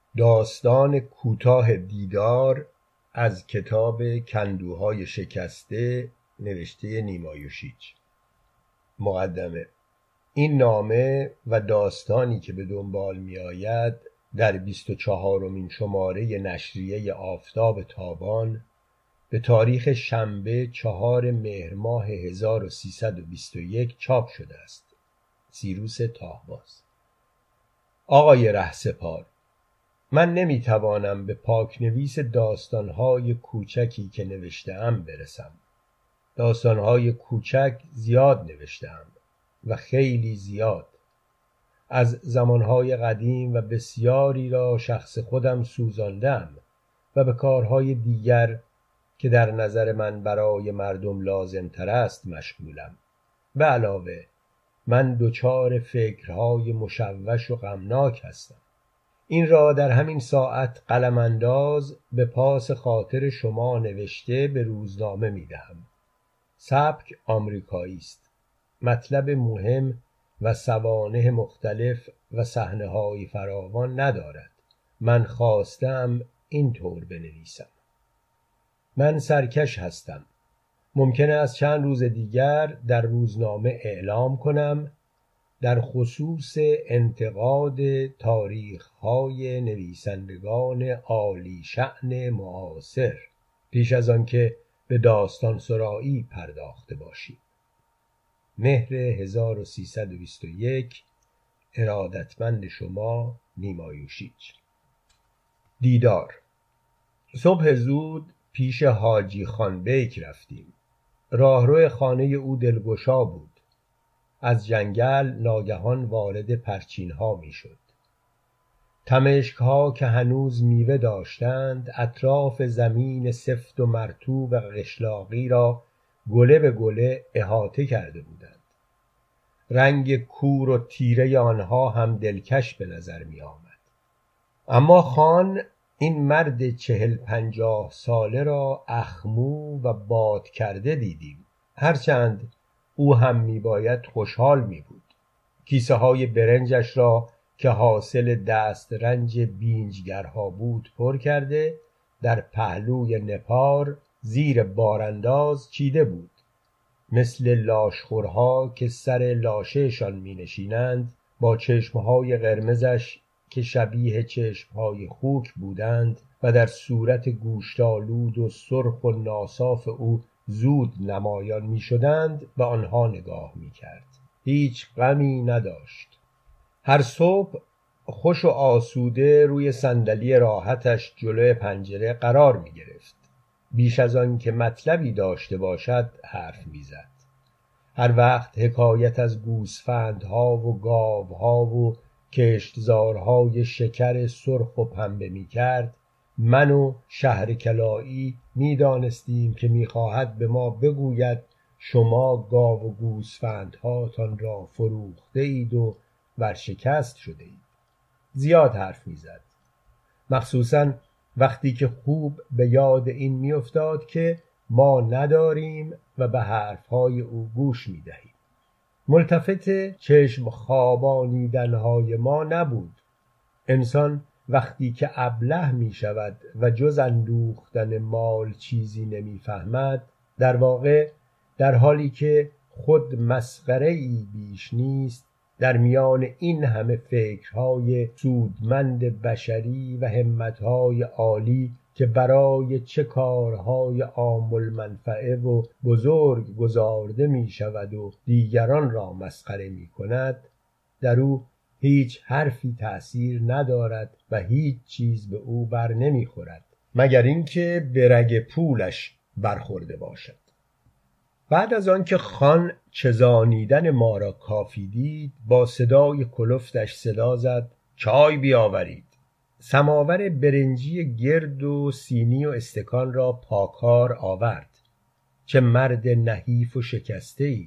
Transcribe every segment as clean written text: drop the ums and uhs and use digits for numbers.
داستان کوتاه دیدار از کتاب کندوهای شکسته نوشته نیما یوشیج. مقدمه: این نامه و داستانی که به دنبال می آید در 24مین شماره نشریه آفتاب تابان به تاریخ شنبه 4 مهر ماه 1321 چاپ شده است. سیروس تاهباز. آقای رهسپار، من نمیتوانم به پاکنویس داستانهای کوچکی که نوشته‌ام برسم. داستانهای کوچک زیاد نوشته‌ام و خیلی زیاد. از زمانهای قدیم و بسیاری را شخص خودم سوزاندم و به کارهای دیگر که در نظر من برای مردم لازمتر است مشغولم. به علاوه من دچار فکرهای مشوش و غمناک هستم. این را در همین ساعت قلمانداز به پاس خاطر شما نوشته به روزنامه می دهم. سبک آمریکایی است. مطلب مهم و سوانح مختلف و صحنه‌های فراوان ندارد. من خواستم این طور بنویسم. من سرکش هستم. ممکن است چند روز دیگر در روزنامه اعلام کنم در خصوص انتقاد تاریخ‌های نویسندگان عالی شأن معاصر پیش از آن که به داستان سرایی پرداخته باشیم. مهر 1321. ارادتمند شما، نیما یوشیج. دیدار. صبح زود پیش حاجی خان بیک رفتیم. راهرو خانه او دلگشا بود. از جنگل ناگهان وارد پرچین‌ها می‌شد. تمشک‌ها که هنوز میوه داشتند اطراف زمین سفت و مرطوب و قشلاقی را گله به گله احاطه کرده بودند. رنگ کور و تیره آنها هم دلکش به نظر می‌آمد. اما خان، این مرد 40-50 ساله را اخمو و باد کرده دیدیم. هرچند او هم میباید خوشحال میبود. کیسه های برنجش را که حاصل دست رنج بینجگرها بود پر کرده در پهلوی نپار زیر بارانداز چیده بود. مثل لاشخورها که سر لاشهشان می نشینند، با چشمهای قرمزش که شبیه چشمهای خوک بودند و در صورت گوشتالود و سرخ و ناصاف او زود نمایان می شدند به آنها نگاه می کرد. هیچ غمی نداشت. هر صبح خوش و آسوده روی صندلی راحتش جلوی پنجره قرار می گرفت. بیش از آن که مطلبی داشته باشد حرف می زد. هر وقت حکایت از گوسفندها و گاوها و کشتزارهای شکر سرخ و پنبه می کرد، من و شهر کلائی می دانستیم که می خواهد به ما بگوید شما گاو و گوسفندهاتان را فروخته اید و ورشکست شده اید. زیاد حرف می زد. مخصوصاً وقتی که خوب به یاد این می افتاد که ما نداریم و به حرفهای او گوش می دهیم. ملتفت چشم خوابانیدنهای ما نبود. انسان وقتی که ابله می شود و جز اندوختن مال چیزی نمی فهمد، در واقع در حالی که خود مسخره‌ای بیش نیست، در میان این همه فکرهای سودمند بشری و همتهای عالی که برای چه کارهای عام المنفعه و بزرگ گزارده می شود و دیگران را مسخره می کند، در او هیچ حرفی تأثیر ندارد و هیچ چیز به او بر نمی خورد مگر اینکه به رگ پولش برخورده باشد. بعد از آن که خان چزانیدن ما را کافی دید، با صدای کلفتش صدا زد: چای بیاورید. سماور برنجی گرد و سینی و استکان را پاکار آورد. چه مرد نحیف و شکسته‌ای!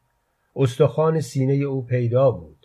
استخوان سینه او پیدا بود.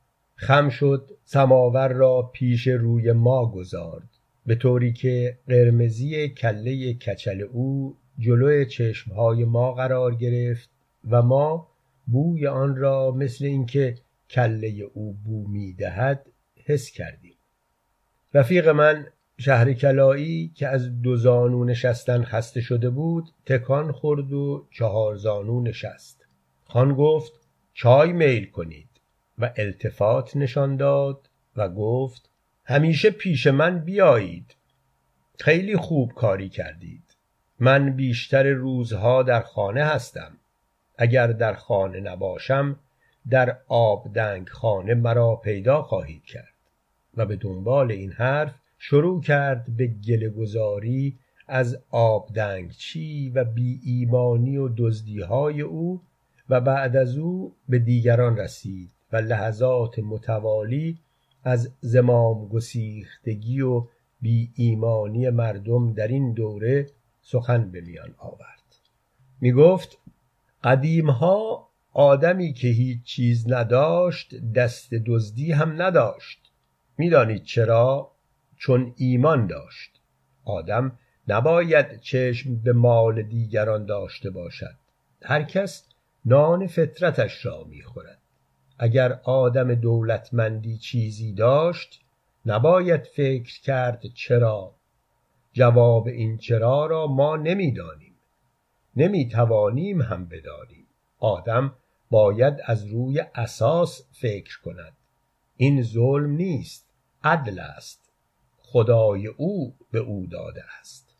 خم شد، سماور را پیش روی ما گذارد، به طوری که قرمزی کله کچل او جلوی چشمهای ما قرار گرفت و ما بوی آن را مثل اینکه کله او بو می‌دهد حس کردیم. رفیق من شهرکلایی که از 2 زانو نشستن خسته شده بود تکان خورد و 4 زانو نشست. خان گفت چای میل کنید و التفات نشان داد و گفت همیشه پیش من بیایید. خیلی خوب کاری کردید. من بیشتر روزها در خانه هستم. اگر در خانه نباشم در آبدنگ خانه مرا پیدا خواهید کرد. و به دنبال این حرف شروع کرد به گله گذاری از آبدنگچی و بی ایمانی و دزدی‌های او و بعد از او به دیگران رسید و لحظات متوالی از زمام گسیختگی و بی ایمانی مردم در این دوره سخن به میان آورد. می گفت قدیمها آدمی که هیچ چیز نداشت دست دزدی هم نداشت. می دانید چرا؟ چون ایمان داشت. آدم نباید چشم به مال دیگران داشته باشد. هر کس نان فطرتش را می خورد. اگر آدم دولتمندی چیزی داشت نباید فکر کرد چرا. جواب این چرا را ما نمیدانیم. نمیتوانیم هم بدانیم. آدم باید از روی اساس فکر کند. این ظلم نیست، عدل است. خدای او به او داده است.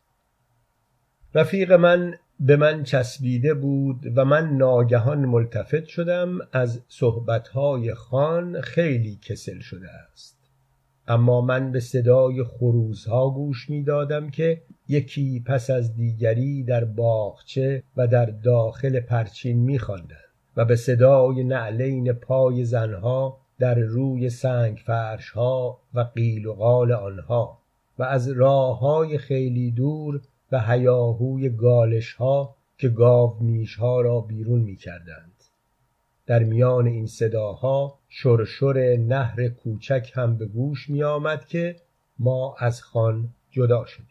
رفیق من به من چسبیده بود و من ناگهان ملتفت شدم از صحبتهای خان خیلی کسل شده است. اما من به صدای خروسها گوش می دادم که یکی پس از دیگری در باغچه و در داخل پرچین می خواندند و به صدای نعلین پای زنها در روی سنگ فرشها و قیل و قال آنها و از راههای خیلی دور و هیاهوی گالشها که گاومیشها را بیرون می کردند. در میان این صداها شرشر نهر کوچک هم به گوش می آمد که ما از خان جدا شدیم.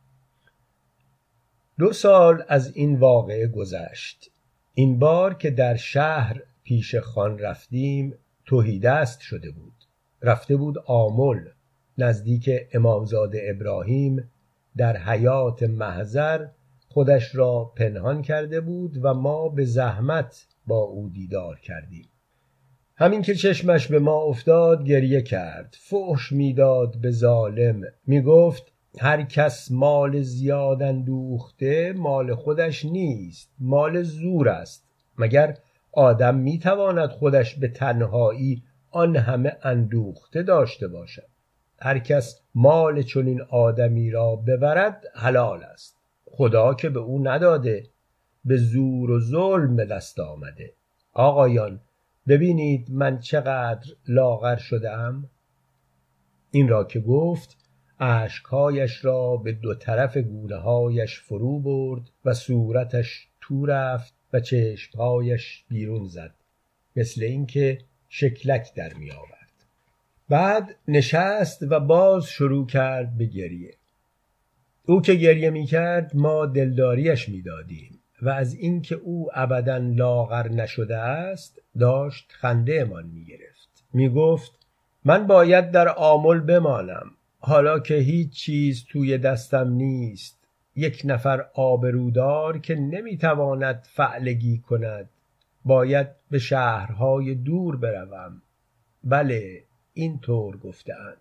2 سال از این واقعه گذشت. این بار که در شهر پیش خان رفتیم تهیدست شده بود. رفته بود آمل نزدیک امامزاده ابراهیم در حیات محضر خودش را پنهان کرده بود و ما به زحمت با او دیدار کردیم. همین که چشمش به ما افتاد گریه کرد. فحش میداد به ظالم. میگفت هر کس مال زیاد اندوخته مال خودش نیست، مال زور است. مگر آدم میتواند خودش به تنهایی آن همه اندوخته داشته باشد؟ هر کس مال چنین آدمی را ببرد حلال است. خدا که به او نداده، به زور و ظلم به دست آمده. آقایان ببینید من چقدر لاغر شدم. این را که گفت اشکهایش را به 2 طرف گونه‌هایش فرو برد و صورتش تو رفت و چشمهایش بیرون زد، مثل اینکه شکلک در می آورد. بعد نشست و باز شروع کرد به گریه. او که گریه می کرد ما دلداریش می دادیم و از اینکه او ابداً لاغر نشده است داشت خنده امان می گرفت. می گفت من باید در آمل بمانم حالا که هیچ چیز توی دستم نیست. 1 نفر آبرودار که نمی تواند فعلگی کند. باید به شهرهای دور بروم. بله این طور گفتند.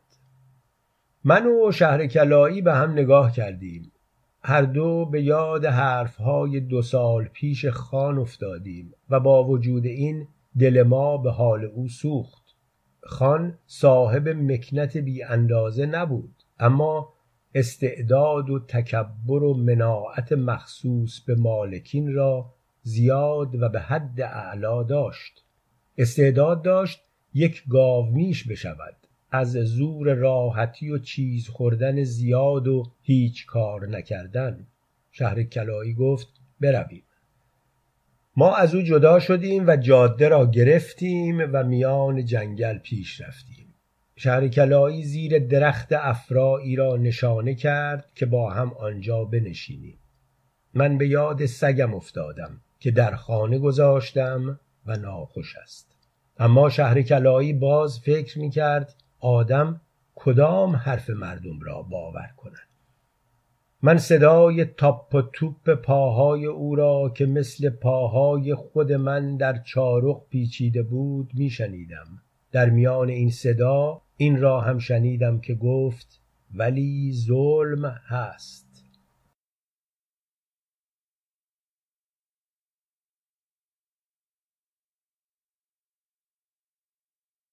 من و شهرکلایی به هم نگاه کردیم. هر دو به یاد حرفهای 2 سال پیش خان افتادیم و با وجود این دل ما به حال او سوخت. خان صاحب مکنت بی اندازه نبود، اما استعداد و تکبر و مناعت مخصوص به مالکین را زیاد و به حد اعلا داشت. استعداد داشت 1 گاومیش بشود، از زور راحتی و چیز خوردن زیاد و هیچ کار نکردن. شهرکلایی گفت برویم. ما از او جدا شدیم و جاده را گرفتیم و میان جنگل پیش رفتیم. شهرکلایی زیر درخت افرایی را نشانه کرد که با هم آنجا بنشینیم. من به یاد سگم افتادم که در خانه گذاشتم و ناخوش است. اما شهرکلایی باز فکر می‌کرد آدم کدام حرف مردم را باور کنند؟ من صدای تاپ و توپ پاهای او را که مثل پاهای خود من در چارق پیچیده بود میشنیدم. در میان این صدا این را هم شنیدم که گفت ولی ظلم هست.